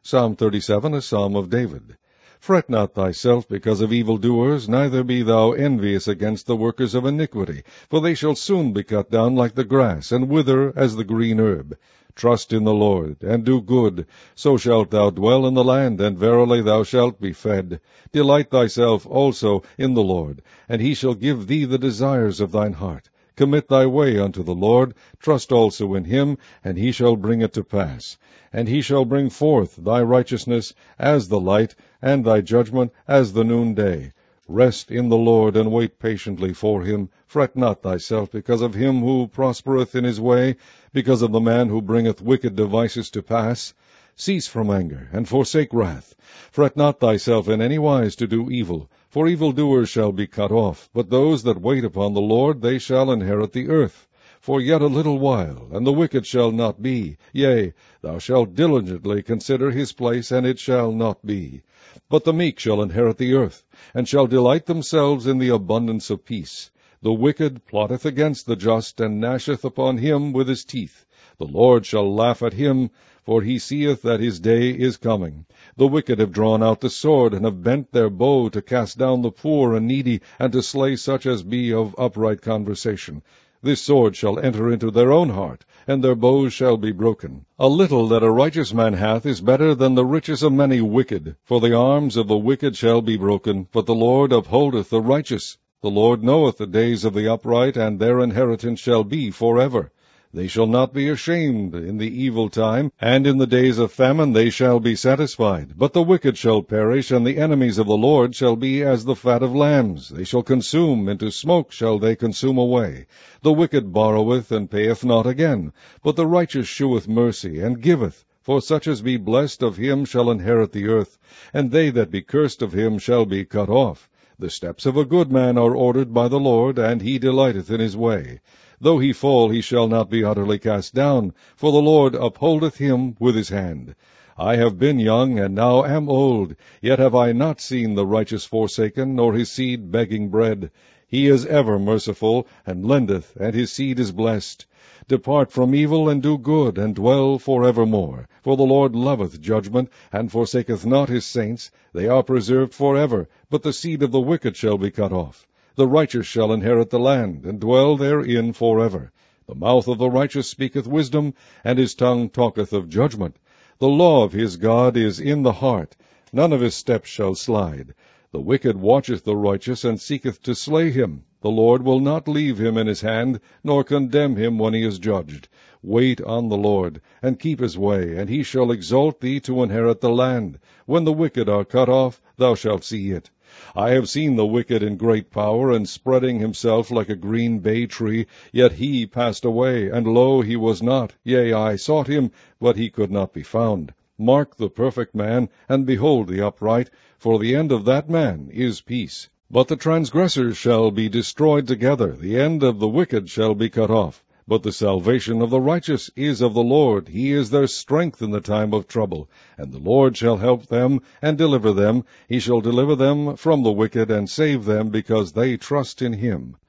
Psalm 37, a psalm of David. Fret not thyself because of evildoers, neither be thou envious against the workers of iniquity, for they shall soon be cut down like the grass, and wither as the green herb. Trust in the Lord, and do good, so shalt thou dwell in the land, and verily thou shalt be fed. Delight thyself also in the Lord, and he shall give thee the desires of thine heart. Commit thy way unto the Lord, trust also in him, and he shall bring it to pass. And he shall bring forth thy righteousness as the light, and thy judgment as the noonday. Rest in the Lord, and wait patiently for him. Fret not thyself because of him who prospereth in his way, because of the man who bringeth wicked devices to pass. Cease from anger, and forsake wrath. Fret not thyself in any wise to do evil, for evildoers shall be cut off, but those that wait upon the Lord, they shall inherit the earth. For yet a little while, and the wicked shall not be. Yea, thou shalt diligently consider his place, and it shall not be. But the meek shall inherit the earth, and shall delight themselves in the abundance of peace. The wicked plotteth against the just, and gnasheth upon him with his teeth. The Lord shall laugh at him, for he seeth that his day is coming. The wicked have drawn out the sword, and have bent their bow to cast down the poor and needy, and to slay such as be of upright conversation. This sword shall enter into their own heart, and their bows shall be broken. A little that a righteous man hath is better than the riches of many wicked, for the arms of the wicked shall be broken, but the Lord upholdeth the righteous. The Lord knoweth the days of the upright, and their inheritance shall be forever. They shall not be ashamed in the evil time, and in the days of famine they shall be satisfied. But the wicked shall perish, and the enemies of the Lord shall be as the fat of lambs. They shall consume, into smoke shall they consume away. The wicked borroweth, and payeth not again, but the righteous sheweth mercy, and giveth. For such as be blessed of him shall inherit the earth, and they that be cursed of him shall be cut off. The steps of a good man are ordered by the Lord, and he delighteth in his way. Though he fall, he shall not be utterly cast down, for the Lord upholdeth him with his hand. I have been young, and now am old, yet have I not seen the righteous forsaken, nor his seed begging bread. He is ever merciful, and lendeth, and his seed is blessed. Depart from evil, and do good, and dwell forevermore. For the Lord loveth judgment, and forsaketh not his saints. They are preserved forever, but the seed of the wicked shall be cut off. The righteous shall inherit the land, and dwell therein forever. The mouth of the righteous speaketh wisdom, and his tongue talketh of judgment. The law of his God is in the heart. None of his steps shall slide. The wicked watcheth the righteous, and seeketh to slay him. The Lord will not leave him in his hand, nor condemn him when he is judged. Wait on the Lord, and keep his way, and he shall exalt thee to inherit the land. When the wicked are cut off, thou shalt see it. I have seen the wicked in great power, and spreading himself like a green bay tree. Yet he passed away, and lo, he was not. Yea, I sought him, but he could not be found. Mark the perfect man, and behold the upright, for the end of that man is peace. But the transgressors shall be destroyed together, the end of the wicked shall be cut off. But the salvation of the righteous is of the Lord. He is their strength in the time of trouble. And the Lord shall help them, and deliver them. He shall deliver them from the wicked, and save them, because they trust in him.